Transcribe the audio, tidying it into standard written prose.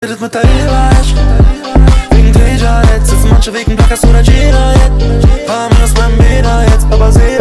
redet mit der Eberhecht. Wegen Deja jetzt sitzen manche wegen Blackers oder Jeder jetzt. Paar minus beim Meter jetzt, aber seh